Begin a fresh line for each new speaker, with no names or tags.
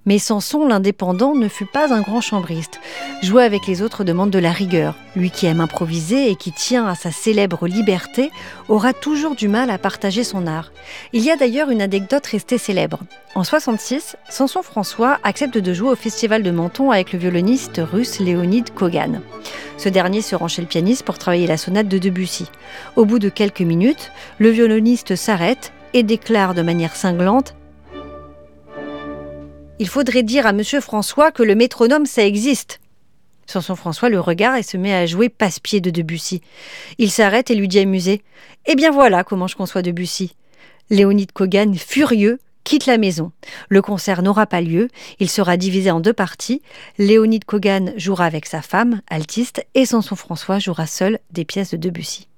Mais Samson, l'indépendant, ne fut pas un grand chambriste. Jouer avec les autres demande de la rigueur. Lui qui aime improviser et qui tient à sa célèbre liberté aura toujours du mal à partager son art. Il y a d'ailleurs une anecdote restée célèbre. En 1966, Samson François accepte de jouer au Festival de Menton avec le violoniste russe Léonid Kogan. Ce dernier se rend chez le pianiste pour travailler la sonate de Debussy. Au bout de quelques minutes, le violoniste s'arrête et déclare de manière cinglante: « Il faudrait dire à Monsieur François que le métronome, ça existe !» Samson François le regarde et se met à jouer Passe-Pied de Debussy. Il s'arrête et lui dit amusé: « Eh bien voilà comment je conçois Debussy !» Léonid Kogan, furieux, quitte la maison. Le concert n'aura pas lieu, il sera divisé en 2 parties. Léonid Kogan jouera avec sa femme, altiste, et Samson François jouera seul des pièces de Debussy.